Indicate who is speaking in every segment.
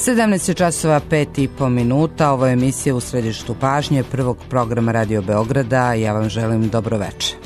Speaker 1: 17 časova 5,5 minuta. Ovo je emisija U središtu pažnje prvog programa Radio Beograda. Ja vam želim dobro večer.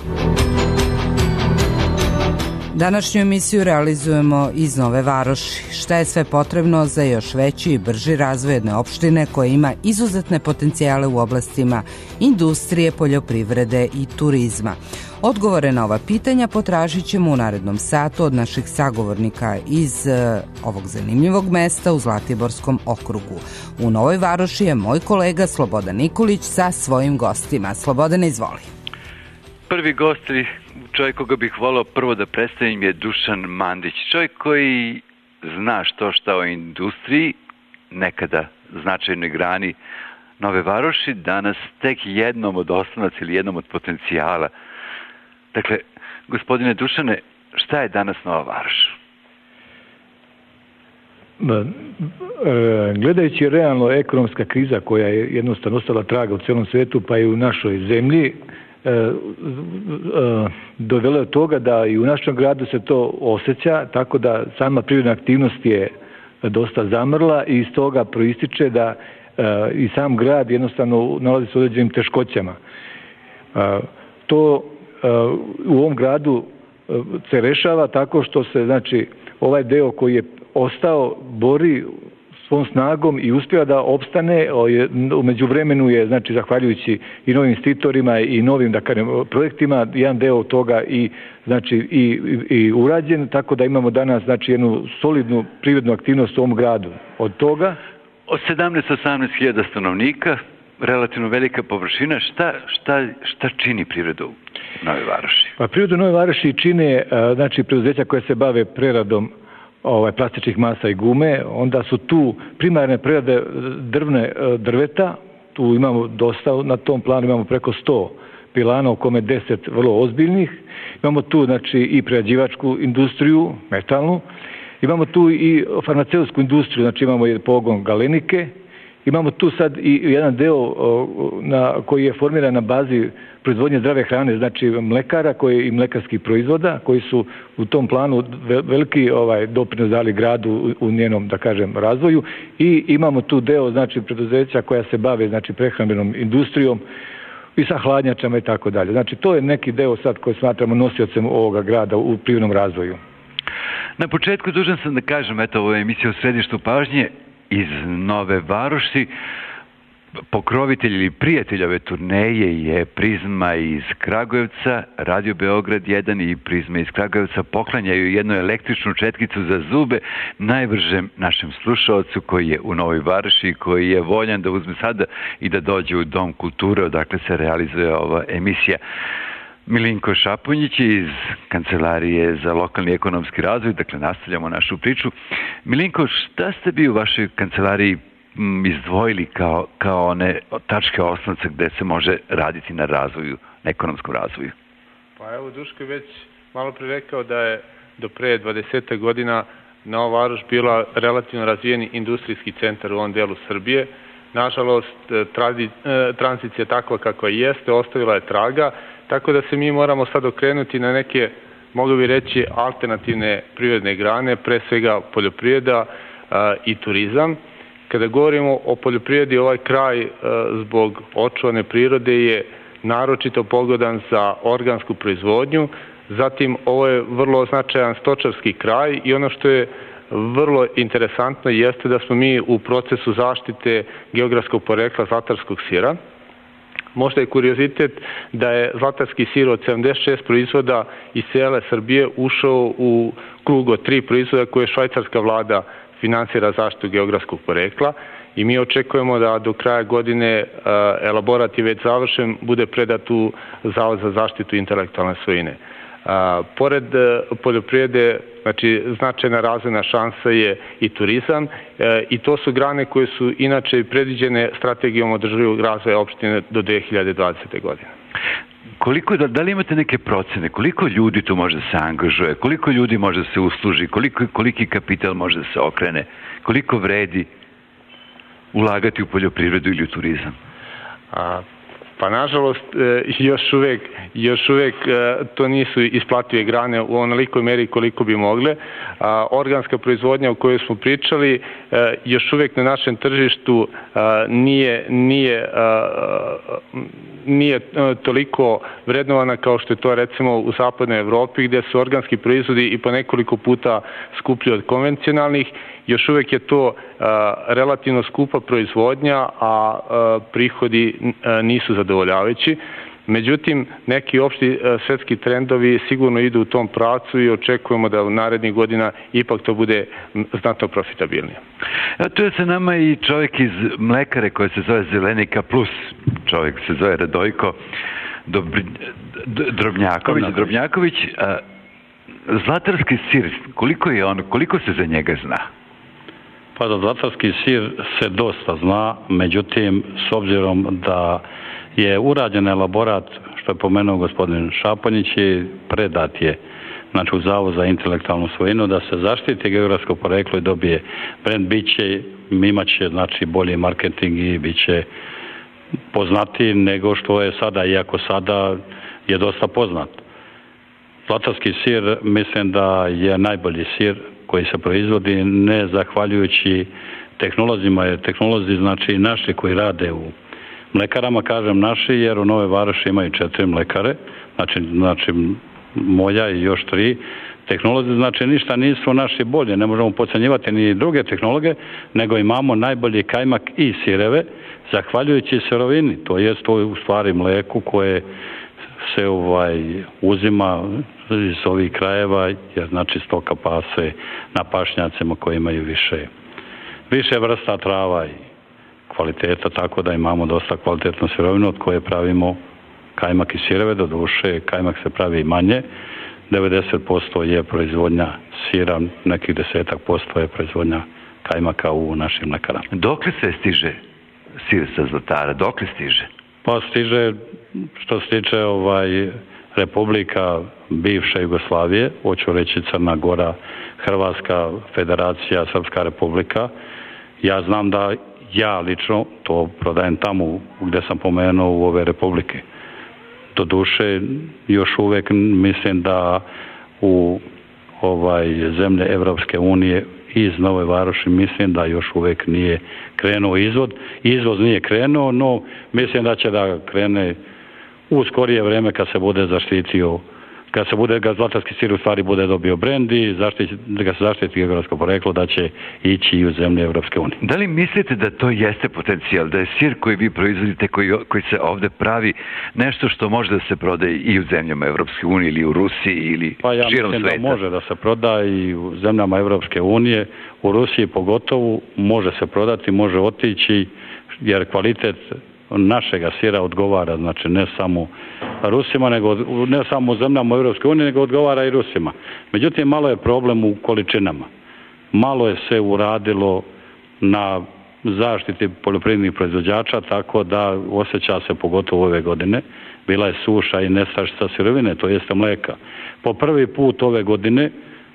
Speaker 1: Današnju emisiju realizujemo iz Nove Varoši. Šta je sve potrebno za još veći i brži razvoj jedne opštine koja ima izuzetne potencijale u oblastima industrije, poljoprivrede i turizma? Odgovore na ova pitanja potražit ćemo u narednom satu od naših sagovornika iz ovog zanimljivog mesta u Zlatiborskom okrugu. U Novoj Varoši je moj kolega Slobodan Nikolić sa svojim gostima. Slobodane, izvoli.
Speaker 2: Prvi gost, čovjek koga bih volao prvo da predstavim, je Dušan Mandić. Čovjek koji zna šta o industriji, nekada značajnoj grani Nove Varoši, danas tek jednom od osnovaca ili jednom od potencijala. Dakle, gospodine Dušane, šta je danas Nova Varoš?
Speaker 3: Gledajući realno ekonomska kriza koja je jednostavno ostala traga u celom svetu pa i u našoj zemlji, dovelo je toga da i u našem gradu se to osjeća, tako da sama privredna aktivnost je dosta zamrla i iz toga proističe da i sam grad jednostavno nalazi se u određenim teškoćama. To u ovom gradu se rešava tako što se, znači, ovaj deo koji je ostao bori svom snagom i uspjeva da opstane. U međuvremenu je, znači, zahvaljujući i novim investitorima i novim, da kažem, projektima, jedan deo toga i, znači, i urađen, tako da imamo danas, znači, jednu solidnu privrednu aktivnost u ovom gradu. Od toga
Speaker 2: od 17-18 hiljada stanovnika, relativno velika površina. Šta čini privredu Nove Varoši?
Speaker 3: Pa privredu Nove Varoši čine, znači, preduzeća koje se bave preradom plastičnih masa i gume. Onda su tu primarne prerade drveta, tu imamo dosta, na tom planu imamo preko 100 pilana, u kome 10 vrlo ozbiljnih. Imamo tu, znači, i prerađivačku industriju, metalnu. Imamo tu i farmaceutsku industriju, znači imamo i pogon Galenike. Imamo tu sad i jedan deo koji je formiran na bazi proizvodnje zdrave hrane, znači mlekara i mlekarskih proizvoda, koji su u tom planu veliki doprinos dali gradu u njenom, da kažem, razvoju. I imamo tu deo, znači, preduzeća koja se bave, znači, prehrambenom industrijom i sa hladnjačama i tako dalje. Znači, to je neki deo sad koji smatramo nosiocem ovoga grada u privrednom razvoju.
Speaker 2: Na početku dužan sam da kažem, eto, ovo je emisija U središtu pažnje iz Nove Varoši. Pokrovitelj ili prijatelj ove turneje je Prizma iz Kragujevca, Radio Beograd 1 i Prizma iz Kragujevca poklanjaju jednu električnu četkicu za zube najbržem našem slušaocu koji je u Novoj Varoši, koji je voljan da uzme sada i da dođe u Dom kulture odakle se realizuje ova emisija. Milinko Šapunjić iz Kancelarije za lokalni ekonomski razvoj, dakle nastavljamo našu priču. Milinko, šta ste vi u vašoj kancelariji izdvojili kao one tačke osnovce gde se može raditi na razvoju, na ekonomskom razvoju?
Speaker 4: Pa evo, Duško je već malo pre rekao da je do pre 20 godina Nova Varoš bila relativno razvijeni industrijski centar u ovom delu Srbije. Nažalost, tranzicija takva kakva jeste, ostavila je traga, tako da se mi moramo sad okrenuti na neke, mogu bi reći, alternativne privredne grane, pre svega poljoprivreda i turizam. Kada govorimo o poljoprivredi, ovaj kraj zbog očuvane prirode je naročito pogodan za organsku proizvodnju. Zatim, ovo je vrlo značajan stočarski kraj i ono što je vrlo interesantno jeste da smo mi u procesu zaštite geografskog porekla zlatarskog sira. Možda je kuriozitet da je zlatarski sir od 76 proizvoda iz cijele Srbije ušao u krug od 3 proizvoda koje švajcarska vlada finansira zaštitu geografskog porekla i mi očekujemo da do kraja godine elaborat je već završen, bude predat u Zavod za zaštitu intelektualne svojine. Pored poljoprivrede, znači, značajna razvojna šansa je i turizam i to su grane koje su inače predviđene strategijom održivog razvoja opštine do 2020. godine.
Speaker 2: Da li imate neke procene? Koliko ljudi tu može da se angažuje? Koliko ljudi može da se usluži? Koliki kapital može da se okrene? Koliko vredi ulagati u poljoprivredu ili u turizam?
Speaker 4: Pa nažalost još uvijek to nisu isplative grane u onolikoj meri koliko bi mogle. Organska proizvodnja o kojoj smo pričali još uvijek na našem tržištu nije toliko vrednovana kao što je to recimo u zapadnoj Evropi, gdje su organski proizvodi i po nekoliko puta skuplji od konvencionalnih. Još uvijek je to relativno skupa proizvodnja, a prihodi nisu zadovoljavajući. Međutim, neki opšti svetski trendovi sigurno idu u tom pravcu i očekujemo da u narednih godina ipak to bude znatno profitabilnije.
Speaker 2: A tu je sa nama i čovjek iz mlekare koja se zove Zelenika Plus. Čovjek se zove Radojko Drobnjaković. Zlatarski sir, koliko se za njega zna?
Speaker 5: Pa za zlatarski sir se dosta zna, međutim, s obzirom da je urađen elaborat, što je pomenuo gospodin Šaponjić, i predat je u Zavod za intelektualnu svojinu da se zaštiti geografsko poreklo i dobije brend, imat će bolji marketing i bit će poznatiji nego što je sada, iako sada je dosta poznat. Zlatarski sir mislim da je najbolji sir koji se proizvodi, ne zahvaljujući tehnolozima, jer tehnolozi naši koji rade u mlekarama, kažem naši, jer u Nove Varoši imaju 4 mlekare, znači moja i još 3. Tehnolozi ništa nisu naši bolje, ne možemo podcenjivati ni druge tehnologe, nego imamo najbolji kajmak i sireve, zahvaljujući sirovini, to je u stvari mleku koje se uzima iz ovih krajeva, jer stoka pase na pašnjacima koji imaju više vrsta trava i kvaliteta, tako da imamo dosta kvalitetnu sirovinu od koje pravimo kajmak i sireve. Do duše, kajmak se pravi manje, 90% je proizvodnja sira, nekih 10% je proizvodnja kajmaka u našim mlekarama.
Speaker 2: Dokle se stiže sir sa Zlatara? Dokle stiže?
Speaker 5: Pa stiže, što se tiče republika bivše Jugoslavije, hoću reći Crna Gora, Hrvatska federacija, Srpska republika. Ja znam da ja lično to prodajem tamo gdje sam pomenuo u ove republike. Doduše, još uvijek mislim da u zemlje Evropske unije iz Nove Varoši mislim da još uvijek nije krenuo izvoz. Izvoz nije krenuo, no mislim da će da krene u skorije vrijeme kad se bude zaštitio, kad zlatarski sir u stvari bude dobio brend i da ga se zaštiti geografsko poreklo, da će ići i u zemlje Evropske unije.
Speaker 2: Da li mislite da to jeste potencijal, da je sir koji vi proizvodite, koji se ovdje pravi, nešto što može da se prodaje i u zemljama Evropske unije ili u Rusiji ili širom sveta?
Speaker 5: Ja mislim da može da se proda i u zemljama Evropske unije, u Rusiji pogotovo može se prodati, može otići, jer kvalitet našega sira odgovara, ne samo Rusima, ne samo u zemljama Europske unije, nego odgovara i Rusima. Međutim, malo je problem u količinama. Malo je se uradilo na zaštiti poljoprivrednih proizvođača, tako da osjeća se pogotovo ove godine. Bila je suša i nestašica sirovine, to jeste mleka. Po prvi put ove godine,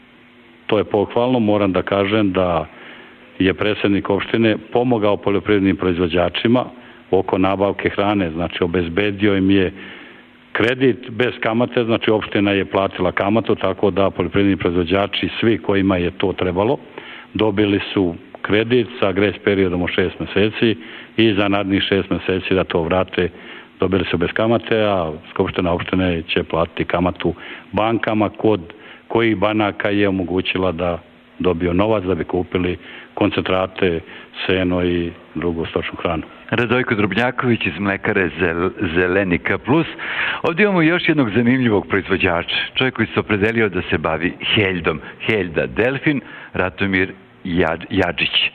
Speaker 5: to je pohvalno, moram da kažem da je predsjednik opštine pomogao poljoprivrednim proizvođačima oko nabavke hrane, obezbedio im je kredit bez kamate, opština je platila kamatu, tako da poljoprivredni proizvođači, svi kojima je to trebalo, dobili su kredit sa grejs periodom od 6 mjeseci i za narednih 6 mjeseci da to vrate, dobili su bez kamate, a skupština opštine će platiti kamatu bankama kod kojih banaka je omogućila da dobiju novac da bi kupili koncentrate, seno i drugu stočnu hranu.
Speaker 2: Radojko Drobnjaković iz mlekare Zelenika Plus. Ovdje imamo još jednog zanimljivog proizvođača, čovjek koji se opredelio da se bavi heljdom. Heljda Delfin, Ratomir Jadžić.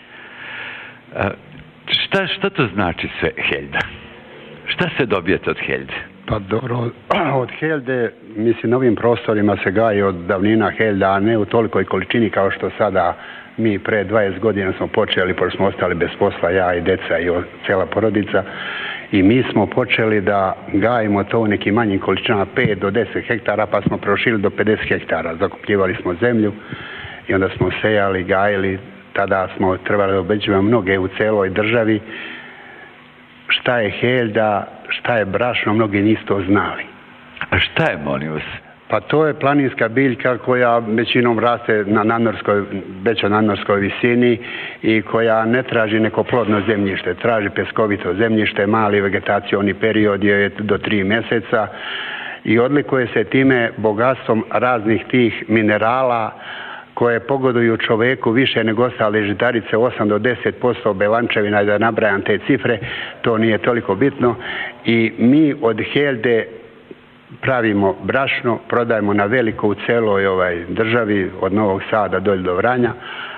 Speaker 2: Šta to znači sve heljda? Šta se dobijete od heljde?
Speaker 6: Pa dobro, od heljde, mislim, na ovim prostorima se gaji od davnina heljda, a ne u tolikoj količini kao što sada mi pre 20 godina smo počeli, pošto smo ostali bez posla, ja i deca i cijela porodica, i mi smo počeli da gajimo to u nekim manjim količinama, 5 do 10 hektara, pa smo prošili do 50 hektara. Zakupljivali smo zemlju i onda smo sejali, gajili, tada smo trebali da obeđujemo mnoge u celoj državi. Šta je heljda? šta je brašno, mnogi nisu to znali.
Speaker 2: A šta je, molim vas?
Speaker 6: Pa to je planinska biljka koja većinom raste na nadmorskoj visini i koja ne traži neko plodno zemljište, traži peskovito zemljište, mali vegetacioni period je do 3 mjeseca i odlikuje se time bogatstvom raznih tih minerala koje pogoduju čoveku više nego ostale žitarice, 8 do 10% belančevina, da nabrajam te cifre, to nije toliko bitno. I mi od helde pravimo brašno, prodajemo na veliko u celoj državi, od Novog Sada dolje do Vranja,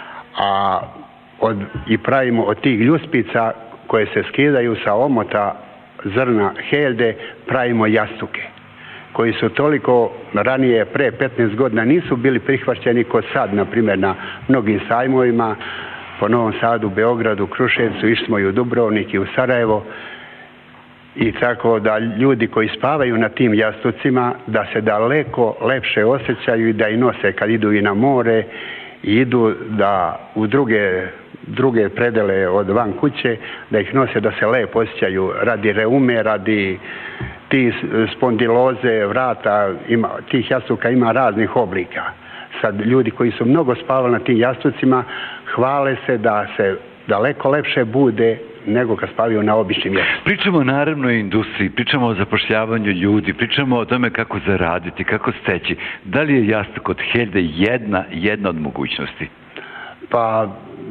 Speaker 6: i pravimo od tih ljuspica koje se skidaju sa omota zrna helde, pravimo jastuke koji su toliko ranije, pre 15 godina, nisu bili prihvaćeni kod sad, na primjer na mnogim sajmovima, po Novom Sadu, Beogradu, Kruševcu, išli smo i u Dubrovnik i u Sarajevo, i tako da ljudi koji spavaju na tim jastucima, da se daleko lepše osjećaju i da i nose kad idu i na more i idu da u druge predele od van kuće, da ih nose da se lepo osjećaju radi reume, radi ti spondiloze vrata, tih jastuka ima raznih oblika. Sad ljudi koji su mnogo spavali na tim jastucima hvale se da se daleko lepše bude nego kad spavaju na običnim jastukima.
Speaker 2: Pričamo naravno o industriji, pričamo o zapošljavanju ljudi, pričamo o tome kako zaraditi, kako steći. Da li je jastuk od helde jedna od mogućnosti?
Speaker 6: Pa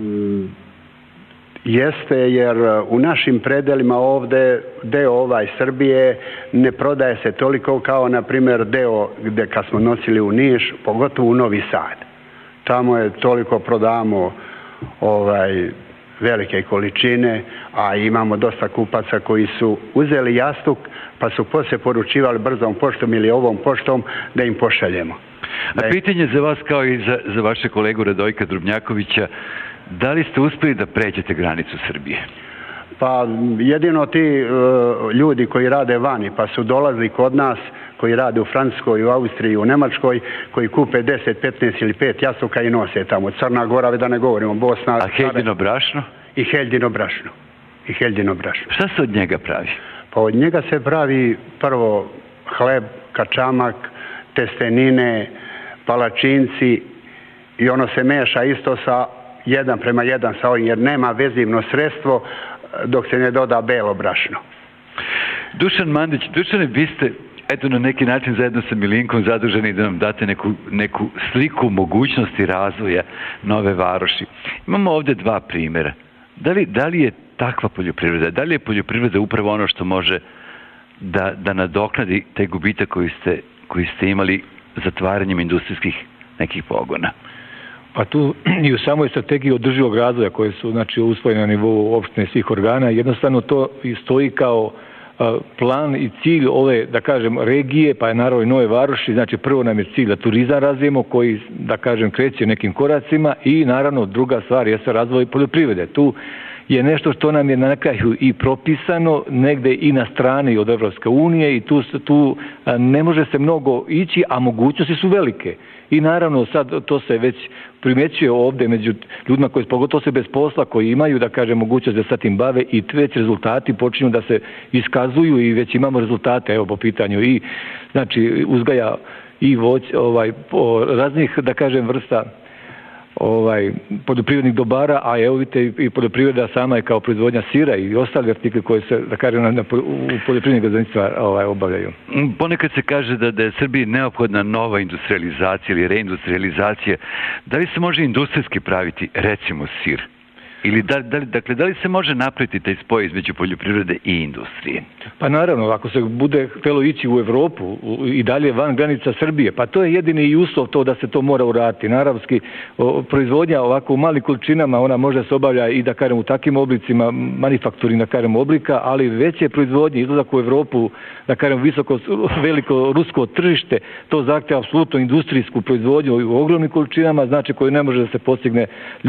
Speaker 6: jeste, jer u našim predelima ovde deo Srbije ne prodaje se toliko kao na primjer deo gde kad smo nosili u Niš, pogotovo u Novi Sad. Tamo je toliko prodamo velike količine, a imamo dosta kupaca koji su uzeli jastuk pa su poslije poručivali brzom poštom ili ovom poštom da im pošaljemo.
Speaker 2: A pitanje za vas kao i za vaše kolegu Radojka Drobnjakovića, da li ste uspjeli da pređete granicu Srbije?
Speaker 6: Pa jedino ti ljudi koji rade vani pa su dolazili kod nas, koji rade u Francuskoj, u Austriji, u Nemačkoj, koji kupe 10, 15 ili 5 jastuka i nose tamo. Crna Gora, da ne govorimo, Bosna...
Speaker 2: A heldino brašno?
Speaker 6: I heldino brašno.
Speaker 2: Šta se od njega pravi?
Speaker 6: Pa od njega se pravi prvo hleb, kačamak, testenine, palačinci i ono se meša isto sa 1:1 sa ovim, jer nema vezivno sredstvo dok se ne doda belo brašno.
Speaker 2: Dušan Mandić, Dušane, vi ste na neki način zajedno sa Milinkom zaduženi da nam date neku sliku mogućnosti razvoja Nove Varoši. Imamo ovdje 2 primjera. Da li je takva poljoprivreda? Da li je poljoprivreda upravo ono što može da nadoknadi taj gubitak koji ste imali zatvaranjem industrijskih nekih pogona?
Speaker 3: Pa tu i u samoj strategiji održivog razvoja koje su usvojene na nivou opštine svih organa, jednostavno to i stoji kao plan i cilj ove, da kažem, regije, pa je naravno i Nove Varoši. Znači prvo nam je cilj da turizam razvijemo koji, da kažem, kreće nekim koracima i naravno druga stvar je razvoj poljoprivrede. Tu je nešto što nam je na kraju i propisano negde i na strani od Evropske unije i tu ne može se mnogo ići, a mogućnosti su velike. I naravno sad to se već primjećuje ovdje među ljudima koji pogotovo se bez posla, koji imaju, da kažem, mogućnost da sa tim bave i već rezultati počinju da se iskazuju i već imamo rezultate, evo po pitanju i znači uzgaja i raznih, da kažem, vrsta poljoprivrednih dobara, a evo vidite i poljoprivreda sama je kao proizvodnja sira i ostali artikli koji se, da kažem, u poljoprivrednih gazdinstva obavljaju.
Speaker 2: Ponekad se kaže da je Srbiji neophodna nova industrializacija ili reindustrializacija. Da li se može industrijski praviti, recimo, sir? Ili da li se može napraviti taj spoj između poljoprivrede i industrije?
Speaker 3: Pa naravno, ako se bude htjelo ići u Evropu i dalje van granica Srbije, pa to je jedini i uslov to da se to mora uraditi. Naravski, proizvodnja ovako u malim količinama, ona može se obavlja i, da kažem, u takvim oblicima, manufakturnih, da kažem, oblika, ali veće proizvodnje, izlazak u Evropu, da kažem, veliko rusko tržište, to zahtjeva apsolutno industrijsku proizvodnju u ogromnim količinama, znači koju ne može da se postigne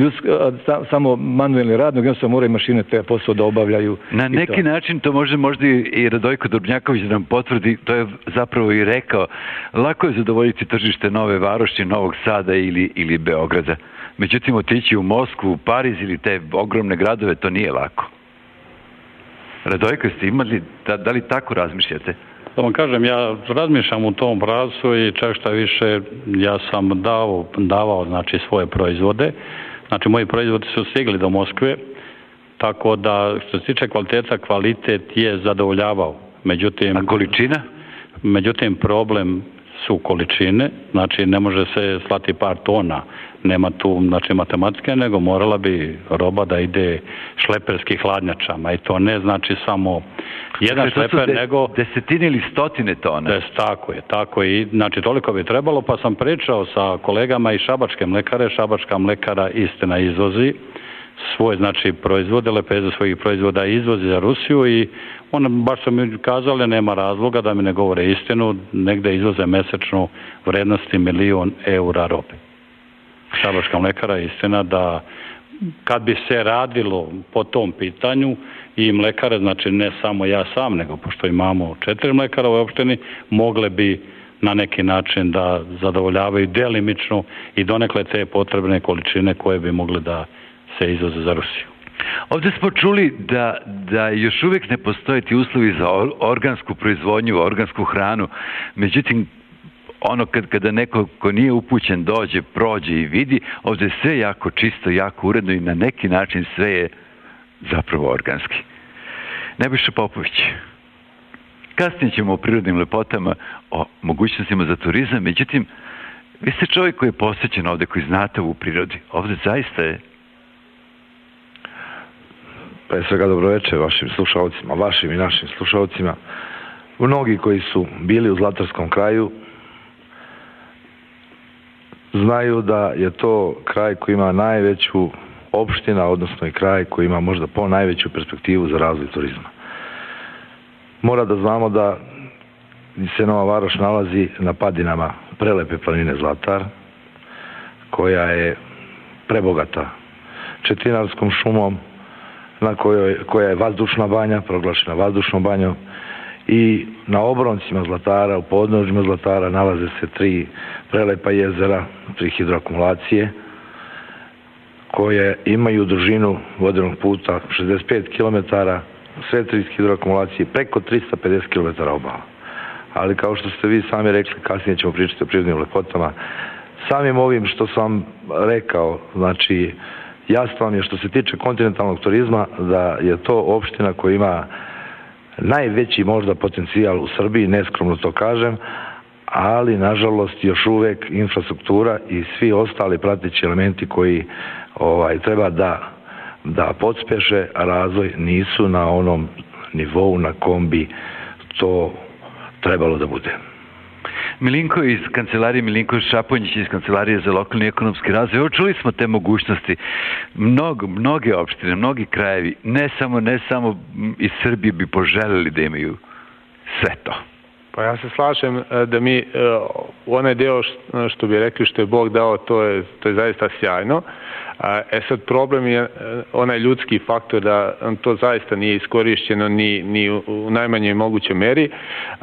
Speaker 3: samo manuelni rad, nego jednostavno moraju mašine te posao da obavljaju.
Speaker 2: Na neki način to može možda i Radojko Drobnjaković da nam potvrdi, to je zapravo i rekao, lako je zadovoljiti tržište Nove Varoši, Novog Sada ili Beograda. Međutim, otići u Moskvu, u Pariz ili te ogromne gradove, to nije lako. Radojko, ste imali, da li tako razmišljate?
Speaker 5: Da vam kažem, ja razmišljam u tom pravcu i čak šta više, ja sam davao znači, svoje proizvode. Znači, moji proizvodi su stigli do Moskve, tako da, što se tiče kvaliteta, kvalitet je zadovoljavao. Međutim,
Speaker 2: a količina?
Speaker 5: Međutim, problem su količine, znači ne može se slati par tona, nema tu znači, matematike, nego morala bi roba da ide šleperski hladnjačama i to ne znači samo jedan šleper, nego
Speaker 2: desetine ili stotine tona.
Speaker 5: Tako je, znači toliko bi trebalo, pa sam pričao sa kolegama iz Šabačke mlekare. Šabačka mlekara istina izvozi svoje znači proizvode, lepeze svojih proizvoda izvozi za Rusiju i ona baš su mi kazali nema razloga da mi ne govore istinu, negde izvoze mesečnu vrednosti 1 milion eura robe. Šabačka mlekara istina da kad bi se radilo po tom pitanju i mlekare, znači ne samo ja sam, nego pošto imamo 4 mlekara u opštini, mogle bi na neki način da zadovoljavaju delimično i donekle te potrebne količine koje bi mogle da se izvoze za Rusiju.
Speaker 2: Ovdje smo čuli da još uvijek ne postoje ti uslovi za organsku proizvodnju, organsku hranu. Međutim, ono kada neko ko nije upućen dođe, prođe i vidi, ovdje je sve jako čisto, jako uredno i na neki način sve je zapravo organski. Nebojša Popović, kasnije ćemo o prirodnim lepotama, o mogućnostima za turizam, međutim, vi ste čovjek koji je posvećen ovdje, koji znate u prirodi. Ovdje zaista je.
Speaker 7: Pre svega dobroveče vašim slušalcima, vašim i našim slušalcima. Mnogi koji su bili u Zlatarskom kraju znaju da je to kraj koji ima najveću opština, odnosno i kraj koji ima možda najveću perspektivu za razvoj turizma. Mora da znamo da se Nova Varoš nalazi na padinama prelepe planine Zlatar, koja je prebogata četinarskom šumom, koja je vazdušna banja, proglašena vazdušnom banjom, i na obroncima Zlatara, u podnožjima Zlatara nalaze se 3 prelepa jezera, 3 hidroakumulacije koje imaju dužinu vodenog puta 65 km, sve 3 hidroakumulacije, preko 350 km obala. Ali kao što ste vi sami rekli, kasnije ćemo pričati o prirodnim lepotama, samim ovim što sam rekao, znači jasno vam je što se tiče kontinentalnog turizma da je to opština koja ima najveći možda potencijal u Srbiji, neskromno to kažem, ali nažalost još uvek infrastruktura i svi ostali prateći elementi koji treba da podspeše razvoj nisu na onom nivou na kom bi to trebalo da bude.
Speaker 2: Milinko iz kancelarije, Milinko Šaponjić iz Kancelarije za lokalni ekonomski razvoj. Evo, čuli smo te mogućnosti. Mnoge opštine, mnogi krajevi, ne samo iz Srbije bi poželjeli da imaju sve to.
Speaker 4: Pa ja se slažem da mi onaj deo što bi rekli što je Bog dao, to je zaista sjajno. Sad problem je onaj ljudski faktor da to zaista nije iskorišćeno ni u najmanjoj mogućoj meri.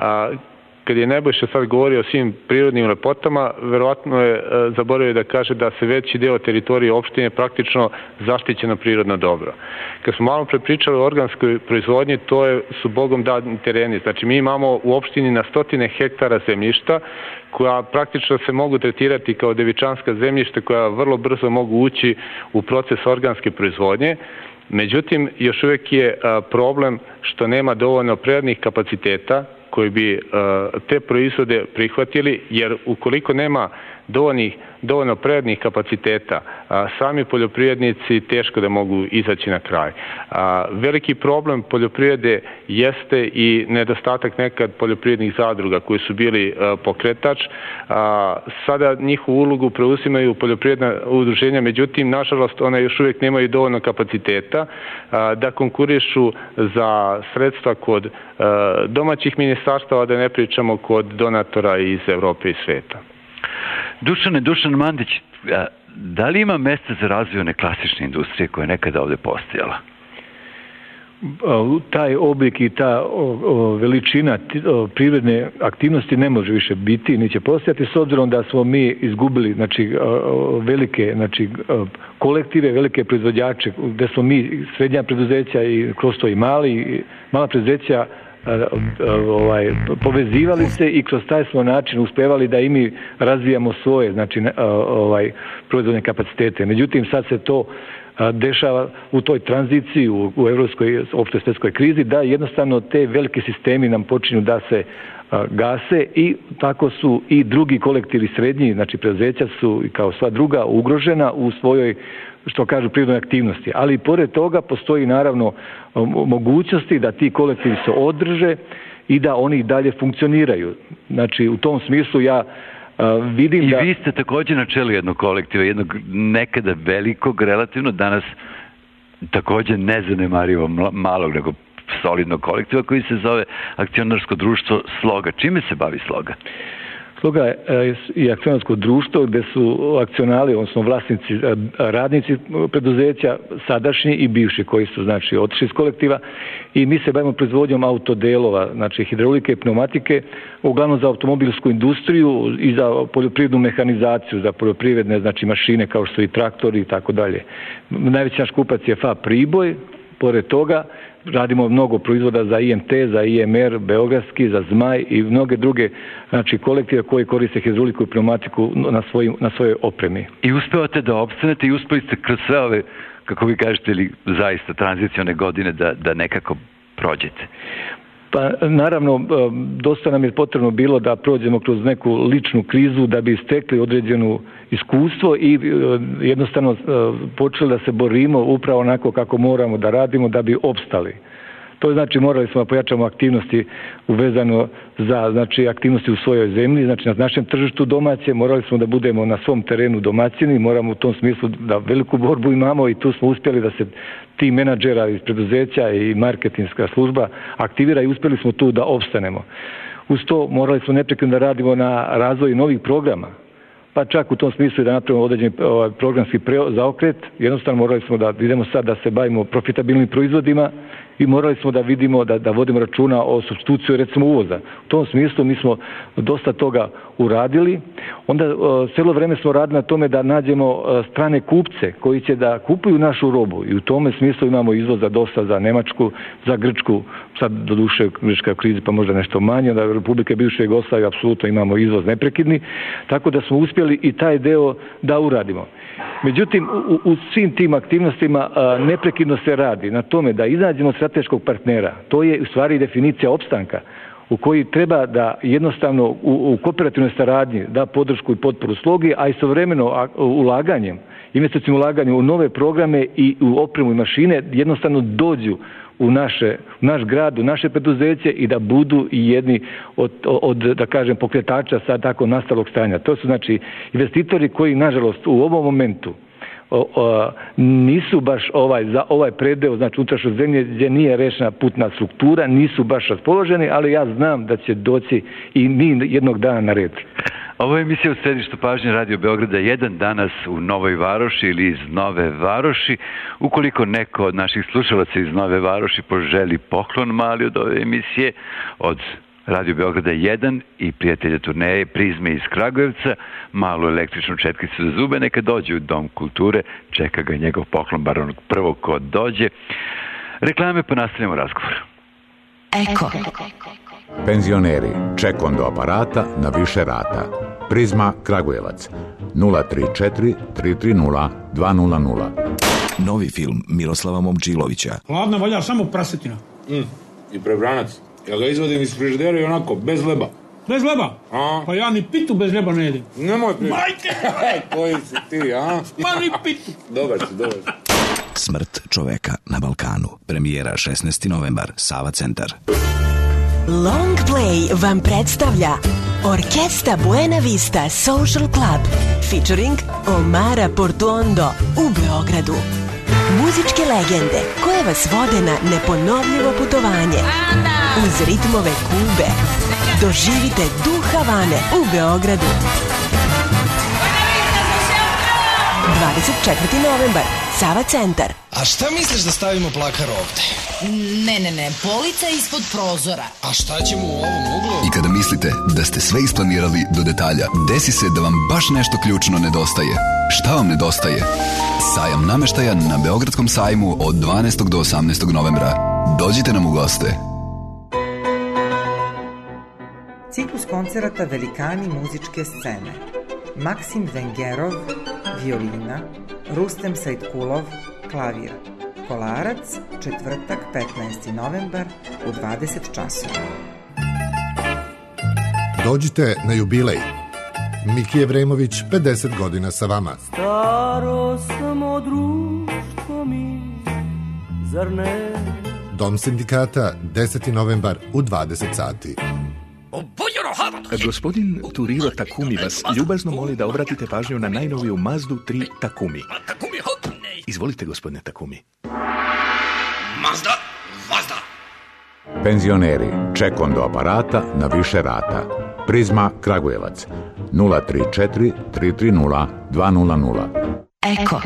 Speaker 4: Kad je Nebojša sad govorio o svim prirodnim lepotama, verovatno je zaboravio da kaže da se veći deo teritorije opštine praktično zaštićeno prirodno dobro. Kad smo malo prepričali o organskoj proizvodnji, to su Bogom dani tereni. Znači mi imamo u opštini na 100 hektara zemljišta koja praktično se mogu tretirati kao devičanska zemljišta koja vrlo brzo mogu ući u proces organske proizvodnje. Međutim, još uvijek je problem što nema dovoljno preradnih kapaciteta koji bi te proizvode prihvatili, jer ukoliko nema dovoljno preradnih kapaciteta, sami poljoprivrednici teško da mogu izaći na kraj. Veliki problem poljoprivrede jeste i nedostatak nekad poljoprivrednih zadruga koji su bili pokretač. Sada njihovu ulogu preuzimaju poljoprivredna udruženja, međutim, nažalost, one još uvijek nemaju dovoljno kapaciteta da konkurišu za sredstva kod domaćih ministarstava, da ne pričamo kod donatora iz Evrope i sveta.
Speaker 2: Dušan Mandić, da li ima mjesta za razvoj one klasične industrije koja je nekada ovdje postojala?
Speaker 3: taj oblik i ta veličina privredne aktivnosti ne može više biti, ni će postojati, s obzirom da smo mi izgubili velike kolektive, velike proizvođače, gde smo mi srednja preduzeća i kroz to i mala preduzeća povezivali se i kroz taj smo način uspevali da i mi razvijamo svoje proizvodne kapacitete. Međutim, sad se to dešava u toj tranziciji u evropskoj opštoj svjetskoj krizi, da jednostavno te velike sistemi nam počinju da se gase i tako su i drugi kolektivi srednji, znači preduzeća su kao sva druga ugrožena u svojoj, što kažu, prirodnoj aktivnosti. Ali i pored toga postoji naravno mogućnosti da ti kolektivi se održe i da oni dalje funkcioniraju. Znači u tom smislu ja vidim da...
Speaker 2: I vi ste također na čelu jednog kolektiva, jednog nekada velikog, relativno danas također nezanemarivo malog, nego solidnog kolektiva koji se zove Akcionarsko društvo Sloga. Čime se bavi Sloga?
Speaker 3: Sloga je akcionarsko društvo gde su akcionali, odnosno vlasnici, radnici preduzeća, sadašnji i bivši koji su znači otišli iz kolektiva, i mi se bavimo proizvodnjom autodelova, znači hidraulike i pneumatike, uglavnom za automobilsku industriju i za poljoprivrednu mehanizaciju, za poljoprivredne znači mašine kao što su i traktori i tako dalje. Najveći naš kupac je FA Priboj, pored toga radimo mnogo proizvoda za IMT, za IMR, Beogradski, za Zmaj i mnoge druge znači kolektive koji koriste hidrauliku i pneumatiku na svojoj opremi.
Speaker 2: I uspevate da opstanete i uspeli ste kroz sve ove, kako vi kažete, ili zaista tranzicione godine da nekako prođete?
Speaker 3: Pa naravno, dosta nam je potrebno bilo da prođemo kroz neku ličnu krizu da bi stekli određenu iskustvo i jednostavno počeli da se borimo upravo onako kako moramo da radimo da bi opstali. To znači morali smo da pojačamo aktivnosti uvezano za znači aktivnosti u svojoj zemlji, znači na našem tržištu domaće, morali smo da budemo na svom terenu domaćini, moramo u tom smislu da veliku borbu imamo i tu smo uspjeli da se ti menadžera iz preduzeća i marketinška služba aktivira i uspjeli smo tu da opstanemo. Uz to morali smo neprekidno da radimo na razvoju novih programa, pa čak u tom smislu i da napravimo određeni programski zaokret. Jednostavno morali smo da idemo sad da se bavimo profitabilnim proizvodima i morali smo da vidimo da vodimo računa o supstituciji recimo uvoza. U tom smislu mi smo dosta toga uradili. Onda cijelo vrijeme smo radili na tome da nađemo strane kupce koji će da kupuju našu robu i u tome smislu imamo izvoza dosta za Nemačku, za Grčku, sad doduše Grčka krizi pa možda nešto manje, da Republike bivše Jugoslavije apsolutno imamo izvoz neprekidni, tako da smo uspjeli i taj deo da uradimo. Međutim, u svim tim aktivnostima neprekidno se radi na tome da iznađemo strateškog partnera. To je u stvari definicija opstanka u koji treba da jednostavno u kooperativnoj saradnji da podršku i potporu Slogi, a istovremeno ulaganjem, investicijnim ulaganjem u nove programe i u opremu i mašine jednostavno dođu u naš grad, u naše preduzeće i da budu i jedni od da kažem, pokretača sad tako nastalog stanja. To su znači investitori koji nažalost u ovom momentu nisu baš za ovaj predeo, znači unutrašnje zemlje gdje nije rešena putna struktura, nisu baš raspoloženi, ali ja znam da će doći i mi jednog dana na red.
Speaker 2: Ovo je emisija u središtu pažnje Radio Beograda 1, danas u Novoj Varoši ili iz Nove Varoši. Ukoliko neko od naših slušalaca iz Nove Varoši poželi poklon mali od ove emisije, od Radio Beograda 1 i prijatelja turneje Prizme iz Kragujevca, malu električnu četkicu za zube, neka dođe u Dom kulture, čeka ga njegov poklon, bar onog prvog ko dođe. Reklame, pa nastavljamo razgovor.
Speaker 8: Eko. Penzioneri, ček do aparata na više rata. Prizma Kragujevac 034 330 200.
Speaker 9: Novi film Miroslava Momčilovića.
Speaker 10: Hladna valja samo prasetina.
Speaker 11: I prebranac. Ja ga izvodim iz frižidera i onako, bez leba.
Speaker 10: Bez leba?
Speaker 11: A?
Speaker 10: Pa ja ni pitu bez leba ne jedim.
Speaker 11: Nemoj pitu.
Speaker 10: Majke!
Speaker 11: Koji si ti, a?
Speaker 10: Ma ni pitu.
Speaker 11: Dobar si.
Speaker 9: Smrt čoveka na Balkanu. Premijera 16. novembar, Sava centar.
Speaker 12: Long Play vam predstavlja Orkesta Buena Vista Social Club featuring Omara Portuondo u Beogradu. Muzičke legende koje vas vode na neponovljivo putovanje uz ritmove Kube. Doživite duh Havane u Beogradu. 24. novembar, Sava centar.
Speaker 13: A šta misliš da stavimo plakar ovde?
Speaker 14: Ne, polica ispod prozora.
Speaker 13: A šta ćemo u ovom uglu?
Speaker 15: I kada mislite da ste sve isplanirali do detalja, desi se da vam baš nešto ključno nedostaje. Šta vam nedostaje? Sajam nameštaja na Beogradskom sajmu od 12. do 18. novembra. Dođite nam u goste.
Speaker 16: Ciklus koncerata Velikani muzičke scene. Maksim Vengerov, violina, Rustem Sajtkulov, klavir. Kolarac, četvrtak, 15. novembar u 20 časova.
Speaker 17: Dođite na jubilej. Miki Evremović, 50 godina sa vama.
Speaker 18: Staro samo društvo mi, zar ne?
Speaker 17: Dom sindikata, 10. novembar u 20 sati.
Speaker 19: Gospodin Turiro Takumi vas ljubazno moli da obratite pažnju na najnoviju Mazdu 3 Takumi. Izvolite, gospodine Takumi.
Speaker 13: Mazda.
Speaker 8: Penzioneri, ček do aparata na više rata. Prizma Kragujevac, 034 330 200.
Speaker 12: Eko.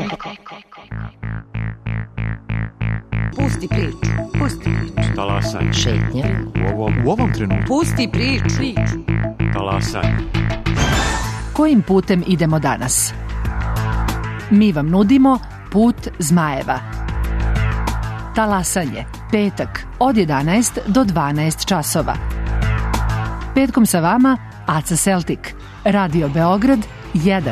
Speaker 14: Pusti priču.
Speaker 20: Talasaj.
Speaker 14: Šetnja.
Speaker 20: U ovom trenutku.
Speaker 14: Pusti priču.
Speaker 20: Talasaj.
Speaker 21: Kojim putem idemo danas? Mi vam nudimo Put zmajeva. Talasanje, petak od 11 do 12 časova. Petkom sa vama Aca Celtic, Radio Beograd 1.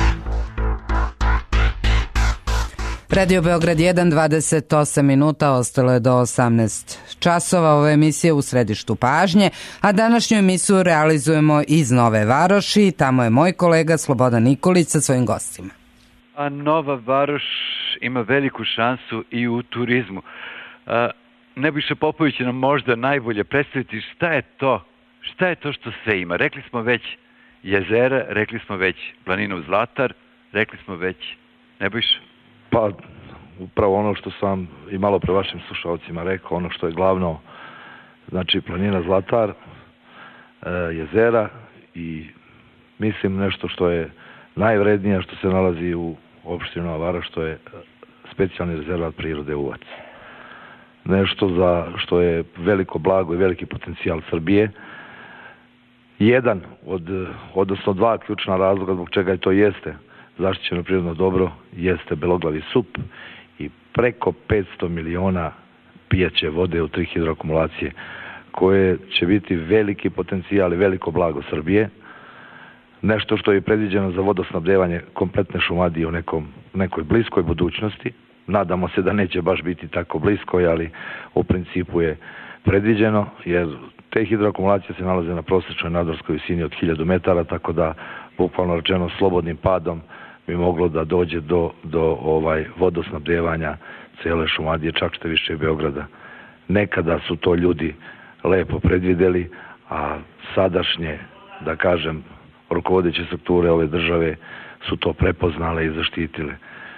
Speaker 1: Radio Beograd 1, 28 minuta, ostalo je do 18 časova. Ova emisija u središtu pažnje, a današnju emisiju realizujemo iz Nove Varoši. Tamo je moj kolega Slobodan Nikolić sa svojim gostima.
Speaker 2: A Nova Varoš ima veliku šansu i u turizmu. Nebojša Popović će nam možda najbolje predstaviti šta je to što sve ima. Rekli smo već jezera, rekli smo već planinu Zlatar, rekli smo već Nebojša.
Speaker 7: Pa, upravo ono što sam i malo pre vašim slušalcima rekao, ono što je glavno, znači planina Zlatar, jezera i mislim nešto što je najvrednije, što se nalazi u opštini Nova Varoš, što je specijalni rezervat prirode Uvac. Nešto za što je veliko blago i veliki potencijal Srbije. Jedan odnosno dva ključna razloga zbog čega to jeste zaštićeno prirodno dobro jeste beloglavi sup i preko 500 miliona pijaće vode u 3 hidroakumulacije koje će biti veliki potencijal i veliko blago Srbije. Nešto što je predviđeno za vodosnabdevanje kompletne Šumadije u nekoj bliskoj budućnosti. Nadamo se da neće baš biti tako bliskoj, ali u principu je predviđeno, jer te hidroakumulacije se nalaze na prosječnoj nadmorskoj visini od 1000 metara, tako da, bukvalno rečeno, slobodnim padom bi moglo da dođe do vodosnabdevanja cele Šumadije, čak što više Beograda. Nekada su to ljudi lepo predvideli, a sadašnje, da kažem, rukovodeće strukture ove države su to prepoznale i zaštitile.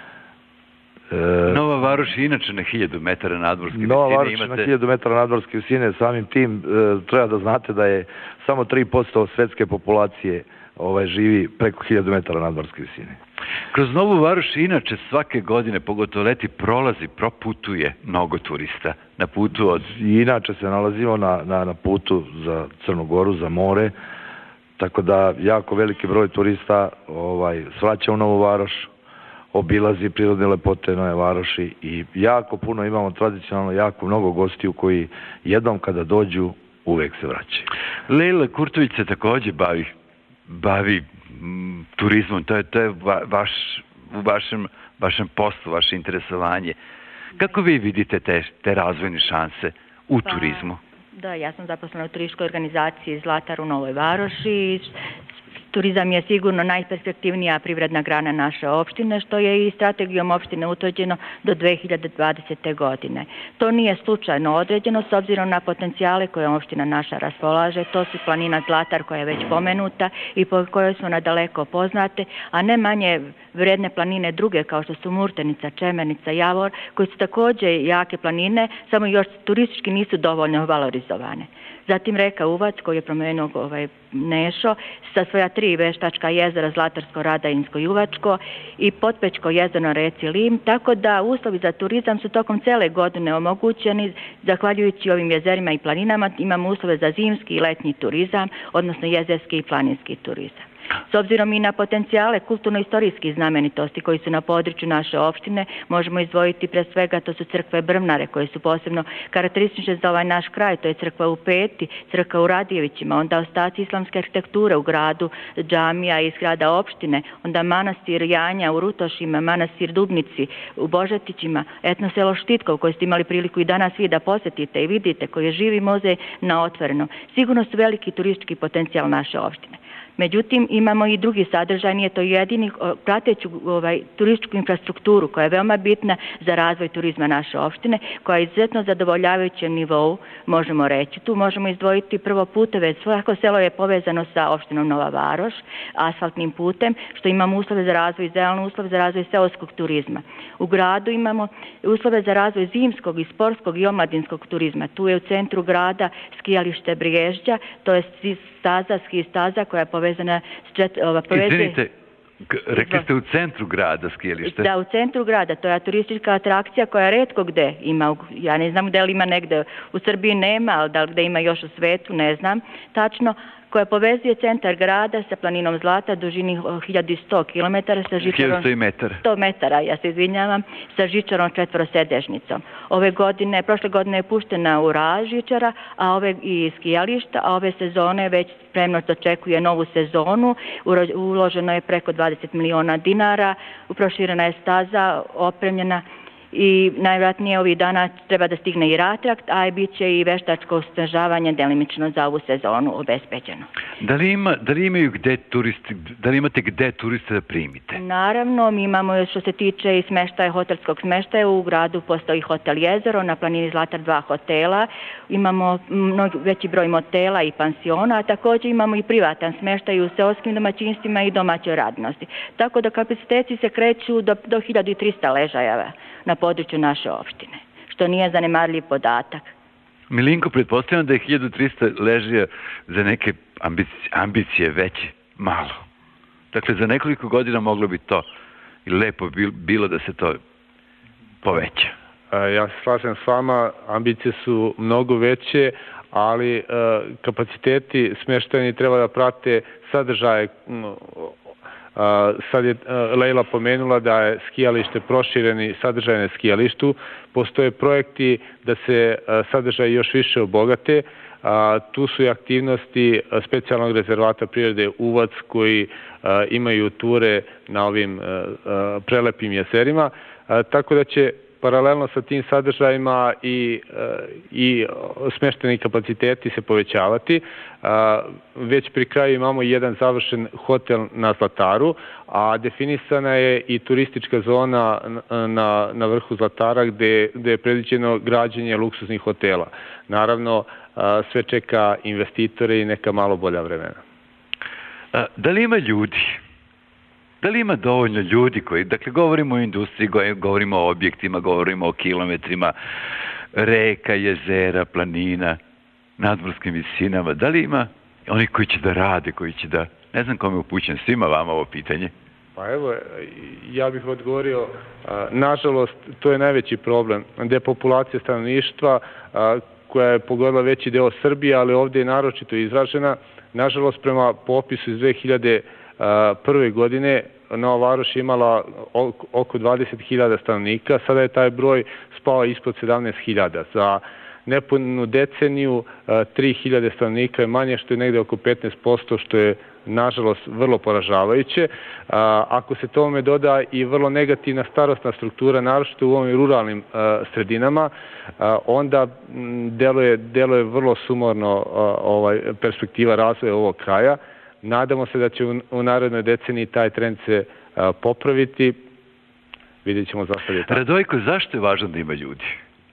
Speaker 2: Nova Varoš je inače na 1000 metara nadmorske visine.
Speaker 7: Nova Varoš na 1000 metara nadmorske visine, samim tim treba da znate da je samo 3% svetske populacije živi preko 1000 metara nadmorske visine.
Speaker 2: Kroz Novu Varoš inače svake godine, pogotovo leti, proputuje mnogo turista na putu od...
Speaker 7: Inače se nalazimo na putu za Crnu Goru, za more, tako da jako veliki broj turista svraća u Novu Varoš, obilazi prirodne lepote Nove Varoši i jako puno imamo tradicionalno jako mnogo gostiju koji jednom kada dođu uvek se vraćaju.
Speaker 2: Lejla Kurtović se takođe bavi turizmom, to je u vašem poslu, vaše interesovanje. Kako vi vidite te razvojne šanse u turizmu?
Speaker 22: Da, ja sam zaposlena u turističkoj organizaciji Zlatar u Novoj Varoši. Turizam je sigurno najperspektivnija privredna grana naše opštine, što je i strategijom opštine utvrđeno do 2020. godine. To nije slučajno određeno s obzirom na potencijale koje opština naša raspolaže. To su planina Zlatar koja je već pomenuta i po kojoj smo nadaleko poznate, a ne manje vredne planine druge kao što su Murtenica, Čemernica, Javor, koji su takođe jake planine, samo još turistički nisu dovoljno valorizovane. Zatim reka Uvac koju je promenuo Nešo sa svoja 3 veštačka jezera Zlatarsko, Radajinsko i Uvačko i Potpećko jezero na reci Lim, tako da uslovi za turizam su tokom cele godine omogućeni. Zahvaljujući ovim jezerima i planinama imamo uslove za zimski i letnji turizam, odnosno jezerski i planinski turizam. S obzirom i na potencijale kulturno-istorijskih znamenitosti koji su na području naše opštine, možemo izdvojiti pre svega, to su crkve Brvnare koje su posebno karakteristične za ovaj naš kraj, to je crkva u Peti, crkva u Radijevićima, onda ostaci islamske arhitekture u gradu, džamija iz grada opštine, onda manastir Janja u Rutošima, manastir Dubnici u Božetićima, etno selo Štitkov koje ste imali priliku i danas vi da posetite i vidite, koji je živi muzej na otvorenom. Sigurno su veliki turistički potencijal naše opštine. Međutim, imamo i drugi sadržaj, nije to jedini, prateću turističku infrastrukturu koja je veoma bitna za razvoj turizma naše opštine, koja je izuzetno zadovoljavajućem nivou, možemo reći. Tu možemo izdvojiti prvo puteve, svako selo je povezano sa opštinom Nova Varoš, asfaltnim putem, što imamo uslove za razvoj, idealne uslove za razvoj seoskog turizma. U gradu imamo uslove za razvoj zimskog i sportskog i omladinskog turizma. Tu je u centru grada skijalište Briježđa, to je ski staza koja je povezana s
Speaker 2: Izvinite, rekli ste u centru grada skijalište?
Speaker 22: Da, u centru grada. To je turistička atrakcija koja retko gde ima. Ja ne znam gde li ima negde. U Srbiji nema, ali da li gde ima još u svetu, ne znam tačno, koja povezuje centar grada sa planinom Zlata dužini 1100 km sa žičarom 100 metara, ja se izvinjavam, sa žičarom četvorosedežnicom. Prošle godine je puštena u rad žičara, i skijališta, a ove sezone već spremno očekuje novu sezonu. Uloženo je preko 20 miliona dinara, proširena je staza, opremljena i najvjerojatnije ovih dana treba da stigne i ratrakt, a bit će i veštačko osnažavanje delimično za ovu sezonu obezbeđeno.
Speaker 2: Da li imate gde turiste da primite?
Speaker 22: Naravno, mi imamo što se tiče i hotelskog smeštaja, u gradu postoji hotel Jezero, na planini Zlatar 2 hotela, imamo veći broj motela i pansiona, a također imamo i privatan smeštaj u seoskim domaćinstvima i domaćoj radnosti. Tako da kapaciteti se kreću do 1300 ležajeva na području naše opštine, što nije zanemarljiv podatak.
Speaker 2: Milinko, pretpostavljam da je 1300 ležaja za neke ambicije već malo. Dakle, za nekoliko godina moglo bi to i lepo bilo da se to poveća.
Speaker 4: Ja se slažem s vama, ambicije su mnogo veće, ali kapaciteti smještajni treba da prate sadržaje. Sad je Lejla pomenula da je skijalište prošireni sadržaj na skijalištu. Postoje projekti da se sadržaj još više obogate. Tu su i aktivnosti specijalnog rezervata prirode Uvac koji imaju ture na ovim prelepim jezerima. Tako da će paralelno sa tim sadržajima i smještajni kapaciteti se povećavati. Već pri kraju imamo jedan završen hotel na Zlataru, a definisana je i turistička zona na vrhu Zlatara gde je predviđeno građenje luksuznih hotela. Naravno, sve čeka investitore i neka malo bolja vremena.
Speaker 2: Da li ima ljudi? Da li ima dovoljno ljudi koji, dakle, govorimo o industriji, govorimo o objektima, govorimo o kilometrima, reka, jezera, planina, nadmorskim visinama. Da li ima oni koji će da rade, koji će da, ne znam kome upućen, svima vama ovo pitanje?
Speaker 4: Pa evo, ja bih odgovorio, nažalost, to je najveći problem. Depopulacija stanovništva koja je pogodila veći deo Srbije, ali ovdje je naročito izražena. Nažalost, prema popisu iz 2001. godine Nova Varoš je imala oko 20.000 stanovnika, sada je taj broj spao ispod 17.000. Za nepunu deceniju 3.000 stanovnika je manje, što je negde oko 15%, što je nažalost vrlo poražavajuće. Ako se tome doda i vrlo negativna starosna struktura, naročito u ovim ruralnim sredinama, onda deluje vrlo sumorno perspektiva razvoja ovog kraja. Nadamo se da će u narednoj deceniji taj trend se popraviti. Vidjet ćemo zašto je tako.
Speaker 2: Radojko, zašto je važno da ima ljudi?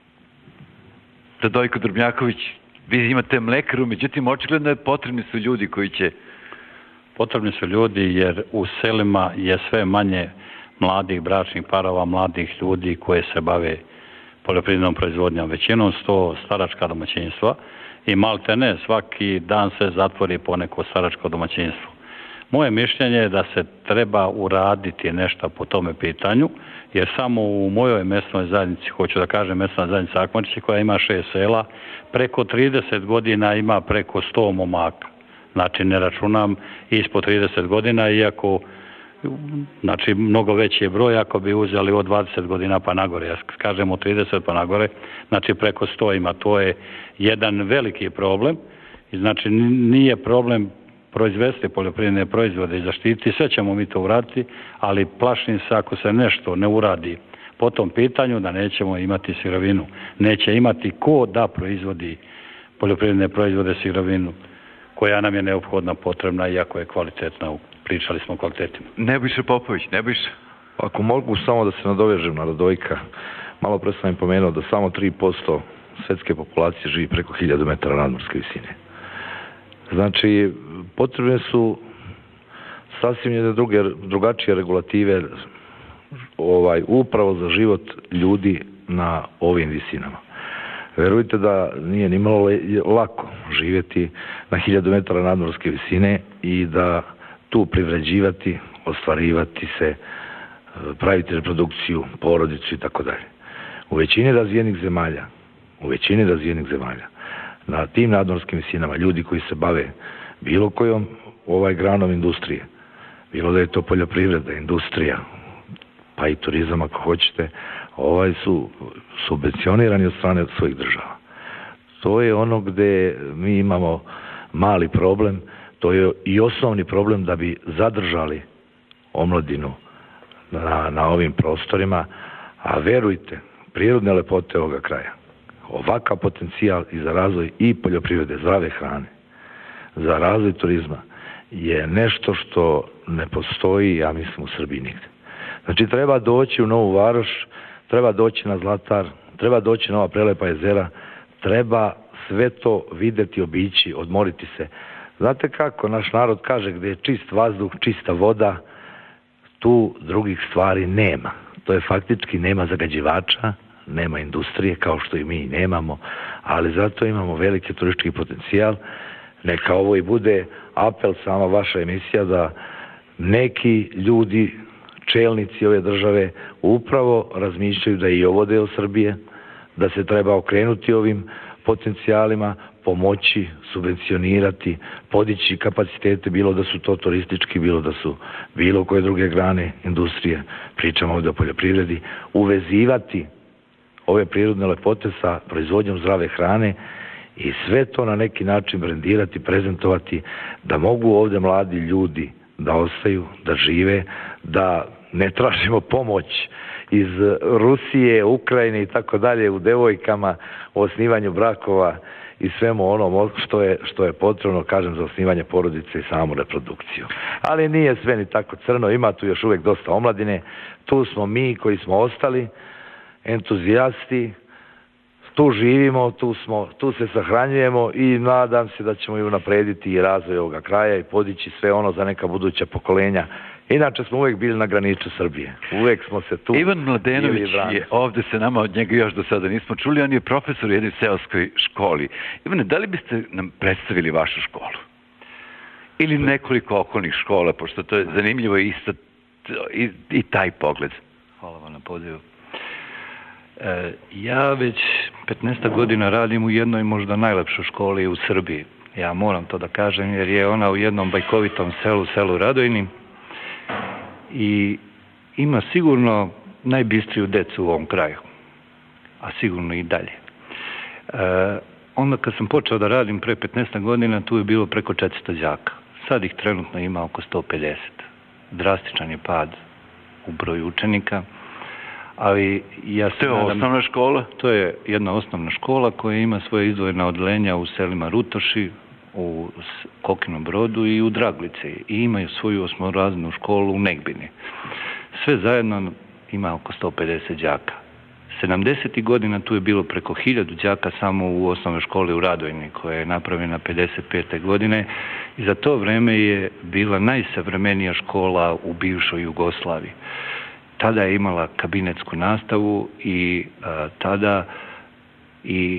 Speaker 2: Radojko Drobnjaković, vi imate mlekaru, međutim, očigledno je potrebni su ljudi koji će...
Speaker 5: Potrebni su ljudi jer u selima je sve manje mladih bračnih parova, mladih ljudi koje se bave poljoprivrednom proizvodnjom. Većinom su to staračka domaćinstva i malte ne svaki dan se zatvori poneko staračko domaćinstvo. Moje mišljenje je da se treba uraditi nešto po tome pitanju, jer samo u mojoj mesnoj zajednici, hoću da kažem mesna zajednica Akmačići, koja ima 6 sela, preko 30 godina ima preko 100 momaka. Znači ne računam ispod 30 godina, iako znači mnogo veći je broj ako bi uzeli od 20 godina pa nagore. Ja kažem od 30 pa nagore, znači preko 100 ima. To je jedan veliki problem. I znači nije problem proizvesti poljoprivredne proizvode i zaštiti, sve ćemo mi to uraditi, ali plašim se ako se nešto ne uradi po tom pitanju da nećemo imati sirovinu. Neće imati ko da proizvodi poljoprivredne proizvode, sirovinu koja nam je neophodna, potrebna, iako je kvalitetna. Pričali smo o kvalitetima.
Speaker 2: Nebojša Popović, Nebojša.
Speaker 7: Ako mogu samo da se nadovežem na Radojka, malo pre sam im pomenuo da samo 3% svetske populacije živi preko 1000 metara nadmorske visine. Znači, potrebne su sasvim jedne drugačije regulative upravo za život ljudi na ovim visinama. Verujte da nije ni malo lako živjeti na 1000 metara nadmorske visine i da tu privređivati, ostvarivati se, praviti reprodukciju, porodicu i tako dalje. U većini razvijenih zemalja, na tim nadmorskim visinama, ljudi koji se bave bilo kojom granom industrije, bilo da je to poljoprivreda, industrija, pa i turizam ako hoćete, su subvencionirani od strane svojih država. To je ono gde mi imamo mali problem, to je i osnovni problem da bi zadržali omladinu na ovim prostorima, a verujte, prirodne lepote ovoga kraja, ovakav potencijal i za razvoj i poljoprivrede, zdrave hrane, za razvoj turizma je nešto što ne postoji, ja mislim, u Srbiji nigde. Znači, treba doći u Novu Varoš, treba doći na Zlatar, treba doći na ova prelepa jezera, treba sve to videti, obići, odmoriti se. Znate kako naš narod kaže, gdje je čist vazduh, čista voda, tu drugih stvari nema. To je faktički nema zagađivača, nema industrije kao što i mi nemamo, ali zato imamo veliki turistički potencijal. Neka ovo i bude apel, sama vaša emisija, da neki ljudi, čelnici ove države upravo razmišljaju da je i ovo deo Srbije, da se treba okrenuti ovim potencijalima, pomoći, subvencionirati, podići kapacitete, bilo da su to turistički, bilo da su bilo koje druge grane industrije, pričamo ovdje o poljoprivredi, uvezivati ove prirodne lepote sa proizvodnjom zdrave hrane i sve to na neki način brendirati, prezentovati, da mogu ovdje mladi ljudi da ostaju, da žive, da ne tražimo pomoć iz Rusije, Ukrajine i tako dalje u devojkama, u osnivanju brakova i svemu ono što je potrebno, kažem, za osnivanje porodice i samu reprodukciju. Ali nije sve ni tako crno, ima tu još uvijek dosta omladine, tu smo mi koji smo ostali, entuzijasti, tu živimo, tu se sahranjujemo i nadam se da ćemo i unaprediti i razvoj ovoga kraja i podići sve ono za neka buduća pokolenja. Inače smo uvijek bili na graniču Srbije. Uvijek smo se tu...
Speaker 2: Ivan Mladenović je ovdje se nama, od njega još do sada nismo čuli, on je profesor u jednoj seoskoj školi. Ivane, da li biste nam predstavili vašu školu? Ili nekoliko okolnih škola, pošto to je zanimljivo i taj pogled.
Speaker 5: Hvala vam na pozivu. Ja već 15 godina radim u jednoj možda najlepšoj školi u Srbiji. Ja moram to da kažem jer je ona u jednom bajkovitom selu Radojni i ima sigurno najbistriju decu u ovom kraju, a sigurno i dalje. Onda kad sam počeo da radim pre 15 godina, tu je bilo preko 400 đaka. Sad ih trenutno ima oko 150. Drastičan je pad u broju učenika. Ali ja
Speaker 2: to je osnovna škola?
Speaker 5: To je jedna osnovna škola koja ima svoje izdvojena odeljenja u selima Rutoši, u Kokinom Brodu i u Draglici. I imaju svoju osmorazrednu školu u Negbini. Sve zajedno ima oko 150 đaka. 70. godina tu je bilo preko 1000 đaka samo u osnovnoj školi u Radojni, koja je napravljena 55. godine. I za to vreme je bila najsavremenija škola u bivšoj Jugoslaviji. Tada je imala kabinetsku nastavu i tada i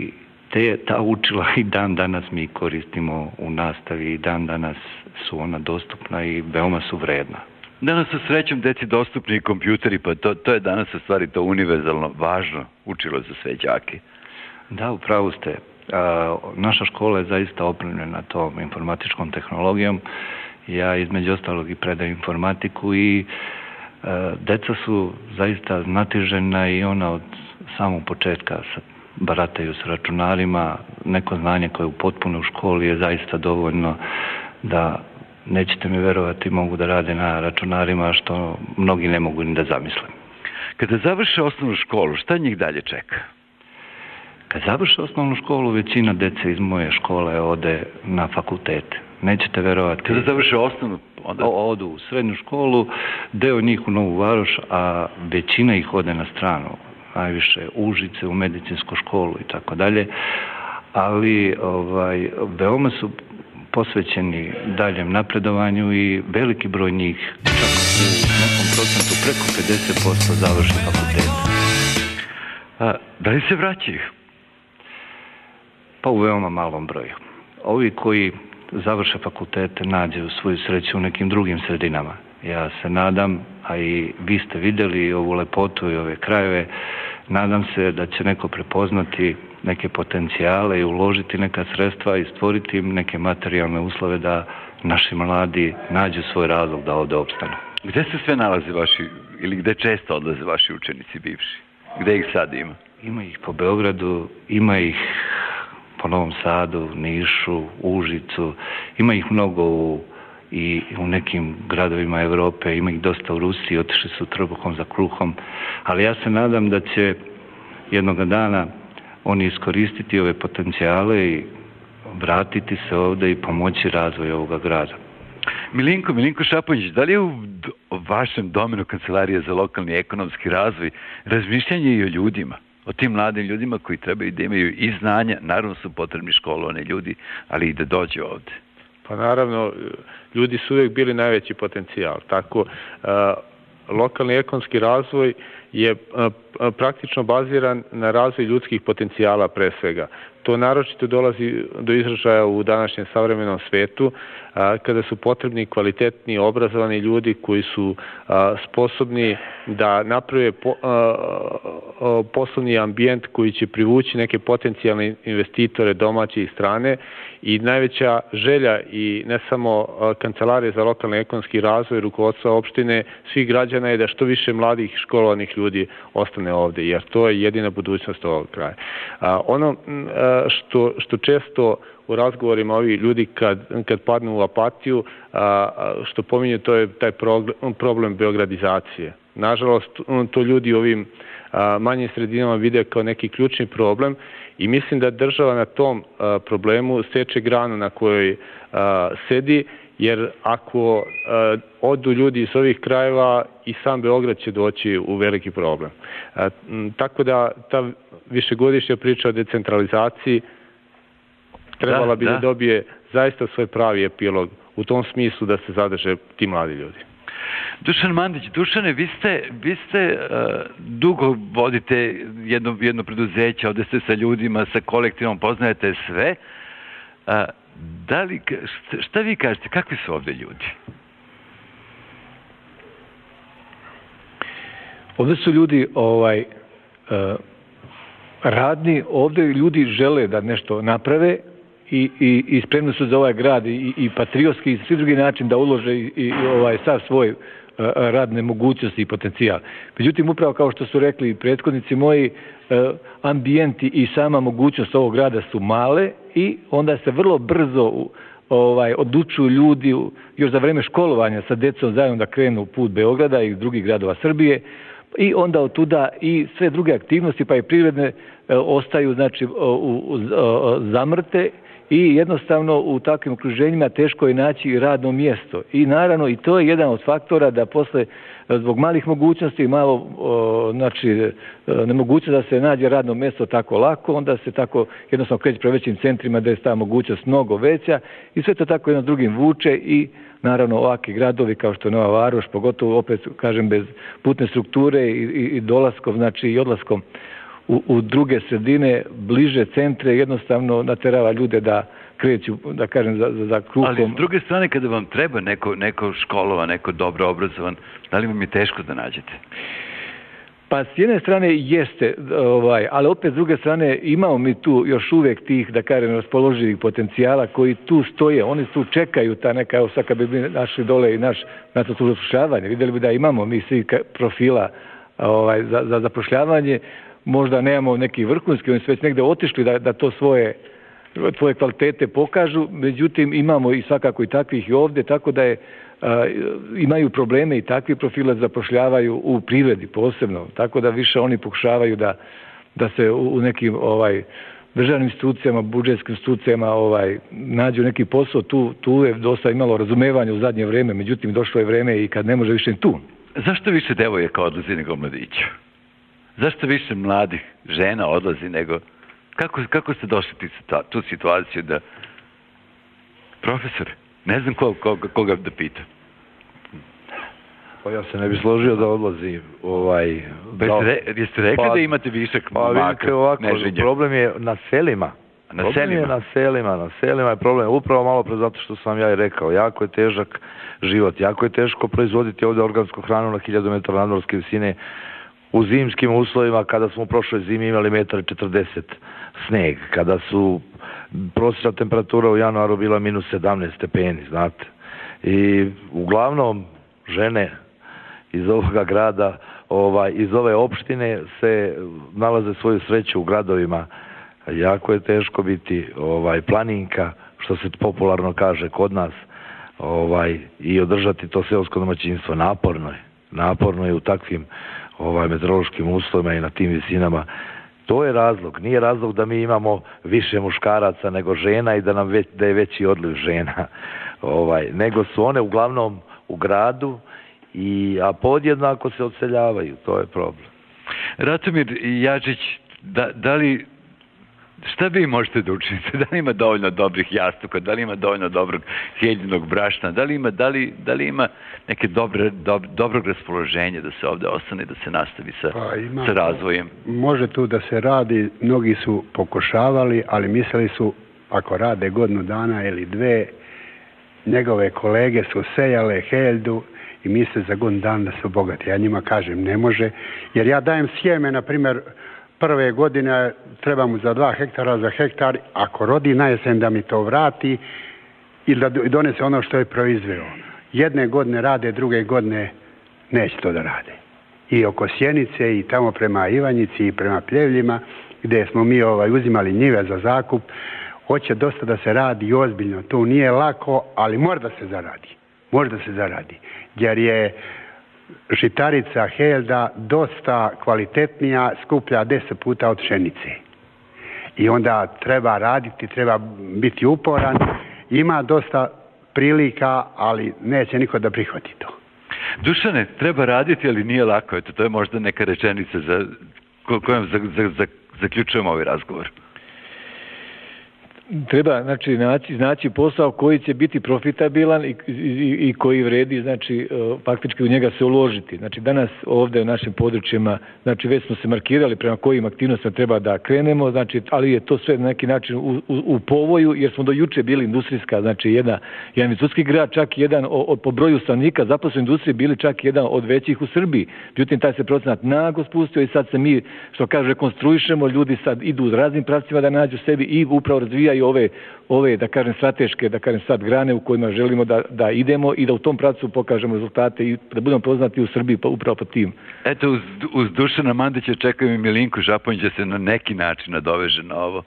Speaker 3: ta učila i dan danas mi koristimo u nastavi i dan danas su ona dostupna i veoma su vredna.
Speaker 2: Danas su srećom deci dostupni i kompjuteri, pa to je danas u stvari to univerzalno važno učilo za sve đake.
Speaker 3: Da, upravo ste. Naša škola je zaista opremljena tom informatičkom tehnologijom. Ja između ostalog i predajem informatiku i deca su zaista znatižena i ona od samog početka barataju s računarima. Neko znanje koje je upotpuno u školi je zaista dovoljno da, nećete mi verovati, mogu da rade na računarima što mnogi ne mogu ni da zamisle.
Speaker 2: Kada završe osnovnu školu, šta njih dalje čeka?
Speaker 3: Kad završe osnovnu školu, većina dece iz moje škole ode na fakultete. Nećete verovati.
Speaker 2: Kada završe osnovnu?
Speaker 3: Odu u srednju školu, deo njih u Novu Varoš, a većina ih ode na stranu. Najviše Užice, u medicinsku školu i tako dalje. Ali veoma su posvećeni daljem napredovanju i veliki broj njih, čak u nekom procentu preko 50% završi fakultet.
Speaker 2: Da li se vraćaju?
Speaker 3: Pa u veoma malom broju. Ovi koji završe fakultete nađu svoju sreću u nekim drugim sredinama. Ja se nadam, a i vi ste vidjeli ovu lepotu i ove krajeve, nadam se da će neko prepoznati neke potencijale i uložiti neka sredstva i stvoriti im neke materijalne uslove da naši mladi nađu svoj razlog da ovdje opstanu.
Speaker 2: Gde se sve nalaze vaši, ili gde često odlaze vaši učenici bivši? Gde ih sad ima?
Speaker 3: Ima ih po Beogradu, ima ih po Novom Sadu, Nišu, Užicu, ima ih mnogo i u nekim gradovima Evrope, ima ih dosta u Rusiji, otišli su trbuhom za kruhom, ali ja se nadam da će jednoga dana oni iskoristiti ove potencijale i vratiti se ovdje i pomoći razvoju ovoga grada.
Speaker 2: Milinko Šaponjić, da li je u vašem domenu Kancelarije za lokalni ekonomski razvoj razmišljanje i o ljudima? O tim mladim ljudima koji trebaju da imaju i znanja, naravno su potrebni školovani ljudi, ali i da dođu ovde.
Speaker 4: Pa naravno, ljudi su uvijek bili najveći potencijal. Tako, lokalni ekonomski razvoj je praktično baziran na razvoj ljudskih potencijala pre svega. To naročito dolazi do izražaja u današnjem savremenom svetu, kada su potrebni kvalitetni, obrazovani ljudi koji su sposobni da naprave poslovni ambijent koji će privući neke potencijalne investitore domaće i strane. I najveća želja i ne samo Kancelarije za lokalni ekonomski razvoj, rukovodstva opštine, svih građana je da što više mladih školovanih ljudi ostane ovdje, jer to je jedina budućnost ovog kraja. Ono što često u razgovorima ovi ljudi kad padnu u apatiju, što pominju, to je taj problem beogradizacije. Nažalost, to ljudi u ovim manjim sredinama vide kao neki ključni problem i mislim da država na tom problemu seče granu na kojoj sedi, jer ako odu ljudi iz ovih krajeva i sam Beograd će doći u veliki problem. Tako da ta višegodišnja priča o decentralizaciji trebala bi da dobije zaista svoj pravi epilog u tom smislu da se zadrže ti mladi ljudi.
Speaker 2: Dušan Mandić, Dušane, vi ste dugo vodite jedno preduzeće, ovdje ste sa ljudima, sa kolektivom, poznajete sve. Šta vi kažete, kakvi su ovdje ljudi?
Speaker 6: Ovdje su ljudi radni, ovdje ljudi žele da nešto naprave i spremni su za ovaj grad i patriotski i svi drugi način da ulože i sav svoj radne mogućnosti i potencijal. Međutim, upravo kao što su rekli prethodnici moji, ambijenti i sama mogućnost ovog grada su male i onda se vrlo brzo odlučuju ljudi još za vreme školovanja sa decom zajedno da krenu u put Beograda i drugih gradova Srbije i onda od tuda i sve druge aktivnosti pa i privredne ostaju zamrte i jednostavno u takvim okruženjima teško je naći radno mjesto. I naravno i to je jedan od faktora da posle zbog malih mogućnosti, nemogućnost da se nađe radno mjesto tako lako, onda se tako jednostavno kreće prema većim centrima da je ta mogućnost mnogo veća i sve to tako jedno drugim vuče i naravno ovakvi gradovi kao što je Nova Varoš, pogotovo opet kažem bez putne strukture i dolaskom, i odlaskom u druge sredine, bliže centre, jednostavno naterava ljude da kreću, da kažem, za kruhom.
Speaker 2: Ali s druge strane, kada vam treba neko školova, neko dobro obrazovan, da li vam je teško da nađete?
Speaker 6: Pa s jedne strane jeste, ali opet s druge strane imamo mi tu još uvijek tih, da kažem, raspoloživih potencijala koji tu stoje, oni tu čekaju ta neka, evo sad kad bi mi našli dole i naš zapošljavanje, vidjeli bi da imamo mi svi profila za zapošljavanje, možda nemamo neki vrhunski, oni su već negdje otišli da to svoje kvalitete pokažu, međutim imamo i svakako i takvih i ovdje, tako da imaju probleme i takvi profile zapošljavaju u privredi posebno, tako da više oni pokušavaju da se u nekim državnim institucijama, budžetskim institucijama nađu neki posao, tu je dosta imalo razumevanja u zadnje vrijeme, međutim došlo je vrijeme i kad ne može više tu.
Speaker 2: Zašto više devojaka odlazi nego mladića? Zašto više mladih žena odlazi nego... Kako ste došli tu situaciju da... Profesor, ne znam koga da pitam.
Speaker 7: Pa ja se ne bi složio da odlazi
Speaker 2: Jeste rekli da imate višak maka neženja?
Speaker 7: Problem je na selima. Na selima je problem. Upravo malo pre zato što sam ja i rekao. Jako je težak život. Jako je teško proizvoditi ovdje organsku hranu na 1000 metara nadmorske visine u zimskim uslovima, kada smo u prošloj zimi imali 1,40 m sneg, kada su prosječna temperatura u januaru bila -17 stepeni, znate. I uglavnom žene iz ovoga grada, iz ove opštine se nalaze svoju sreću u gradovima. Jako je teško biti planinka, što se popularno kaže kod nas, i održati to seosko domaćinstvo. Naporno je u takvim meteorološkim uslovima i na tim visinama. To je razlog. Nije razlog da mi imamo više muškaraca nego žena i da je veći odliv žena. Nego su one uglavnom u gradu, a podjednako se odseljavaju. To je problem.
Speaker 2: Ratomir Jadžić, šta vi možete da učinite? Da li ima dovoljno dobrih jastuka? Da li ima dovoljno dobrog sjeljenog brašna? Da li ima neke dobrog raspoloženja da se ovdje ostane, da se nastavi sa razvojem?
Speaker 10: Može tu da se radi, mnogi su pokušavali, ali mislili su ako rade godinu dana ili dve, njegove kolege su sejale heldu i misle za godinu dana da su bogati. Ja njima kažem ne može, jer ja dajem sjeme, na primjer, prve godine treba mu za 2 hektara za hektar, ako rodi na jesen da mi to vrati ili da donese ono što je proizveo. Jedne godine rade, druge godine neće to da rade. I oko Sjenice i tamo prema Ivanjici i prema Pljevljima gdje smo mi uzimali njive za zakup, hoće dosta da se radi ozbiljno. To nije lako, ali mora da se zaradi. Jer je žitarica helda dosta kvalitetnija, skuplja 10 puta od pšenice. I onda treba raditi, treba biti uporan. Ima dosta prilika, ali neće niko da prihvati to.
Speaker 2: Dušane, treba raditi, ali nije lako. Eto, to je možda neka rečenica kojom zaključujemo ovaj razgovor.
Speaker 6: Treba naći posao koji će biti profitabilan i koji vredi, faktički u njega se uložiti. Danas ovdje u našim područjima, već smo se markirali prema kojim aktivnostima treba da krenemo, ali je to sve na neki način u povoju, jer smo do juče bili industrijska, jedan industrijski grad, čak jedan po broju stanovnika zaposlenih industrije bili čak jedan od većih u Srbiji. Međutim, taj se procenat naglo spustio i sad se mi, što kaže, rekonstruišemo, ljudi sad idu u raznim pravcima da nađu sebi i upravo razvijaju ove da kažem strateške, da kažem sad grane u kojima želimo da idemo i da u tom pravcu pokažemo rezultate i da budemo poznati u Srbiji upravo po tim.
Speaker 2: Eto, uz Dušana Mandića čekaju i Milinku Žaponjića se na neki način nadoveže na ovo.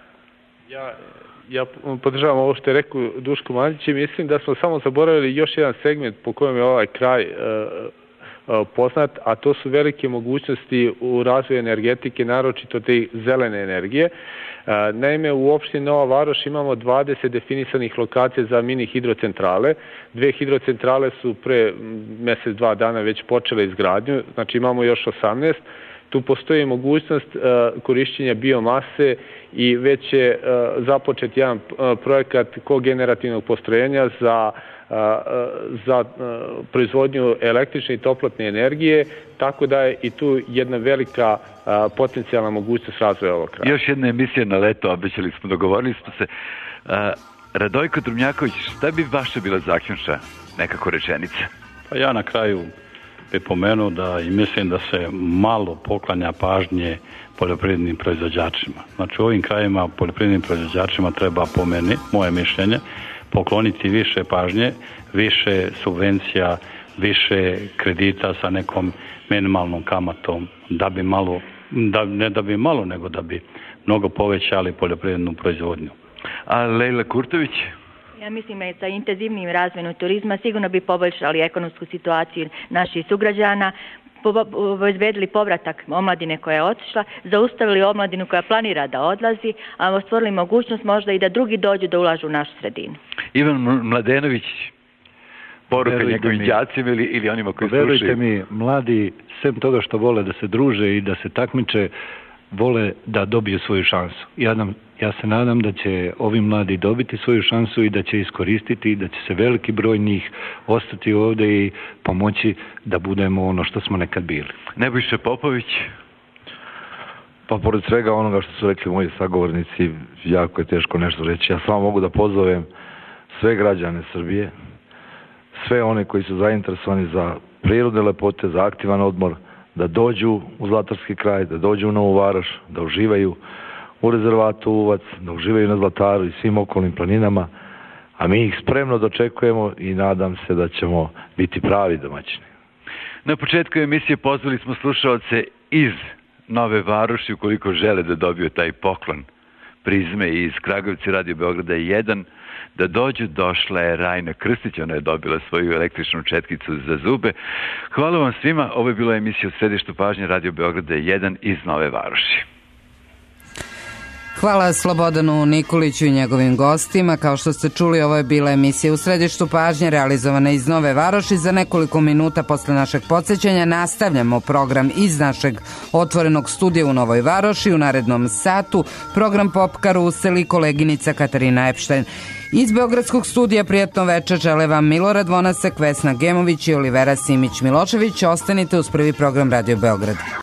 Speaker 4: Ja podržavam ovo što je rekao Duško Mandić i mislim da smo samo zaboravili još jedan segment po kojem je ovaj kraj poznat, a to su velike mogućnosti u razvoju energetike, naročito te zelene energije. Naime, u opštini Nova Varoš imamo 20 definisanih lokacija za mini hidrocentrale. 2 hidrocentrale su pre mjesec, 2 dana već počele izgradnju, znači imamo još 18. Tu postoji mogućnost korišćenja biomase i već je započet jedan projekat kogenerativnog postrojenja za za proizvodnju električne i toplotne energije, tako da je i tu jedna velika potencijalna mogućnost razvoja ovog kraja.
Speaker 2: Još jedna emisija na leto, obećali smo, dogovorili smo se. Radojko Drumnjaković, šta bi vaša bila zaključna nekako rečenica?
Speaker 5: Pa ja na kraju bih pomenuo da i mislim da se malo poklanja pažnje poljoprivrednim proizvođačima. Znači u ovim krajima poljoprivrednim proizvođačima treba, po meni, moje mišljenje, pokloniti više pažnje, više subvencija, više kredita sa nekom minimalnom kamatom, da bi malo, nego da bi mnogo povećali poljoprivrednu proizvodnju.
Speaker 2: A Lejla Kurtović?
Speaker 22: Ja mislim da sa intenzivnim razvojem turizma sigurno bi poboljšali ekonomsku situaciju naših sugrađana, obezbedili povratak omladine koja je otišla, zaustavili omladinu koja planira da odlazi, a stvorili mogućnost možda i da drugi dođu da ulažu u našu sredinu.
Speaker 2: Ivan Mladenović, poruka njegovim đacima ili onima koji slušaju?
Speaker 6: Verujte mi, mladi, sem toga što vole da se druže i da se takmiče, vole da dobiju svoju šansu. Ja se nadam da će ovi mladi dobiti svoju šansu i da će iskoristiti i da će se veliki broj njih ostati ovdje i pomoći da budemo ono što smo nekad bili.
Speaker 2: Nebojša Popović?
Speaker 7: Pa pored svega onoga što su rekli moji sagovornici, jako je teško nešto reći. Ja samo mogu da pozovem sve građane Srbije, sve one koji su zainteresovani za prirodne lepote, za aktivan odmor, da dođu u Zlatarski kraj, da dođu u Novu Varoš, da uživaju u rezervatu Uvac, da uživaju na Zlataru i svim okolnim planinama, a mi ih spremno dočekujemo i nadam se da ćemo biti pravi domaćini.
Speaker 2: Na početku emisije pozvali smo slušaoce iz Nove Varoši, ukoliko žele da dobiju taj poklon Prizme iz Kragujevca Radio Beograda 1, da dođu. Došla je Rajna Krstić, ona je dobila svoju električnu četkicu za zube. Hvala vam svima, ovo je bila emisija u središtu pažnje Radio Beograda 1 iz Nove Varoši.
Speaker 1: Hvala Slobodanu Nikoliću i njegovim gostima. Kao što ste čuli, ovo je bila emisija u središtu pažnje realizovana iz Nove Varoši. Za nekoliko minuta posle našeg podsjećanja nastavljamo program iz našeg otvorenog studija u Novoj Varoši. U narednom satu program Pop Karusel, koleginica Katarina Epštajn. Iz Beogradskog studija prijatno večer žele vam Milorad Vonasek, Vesna Gemović i Olivera Simić-Milošević. Ostanite uz prvi program Radio Beograd.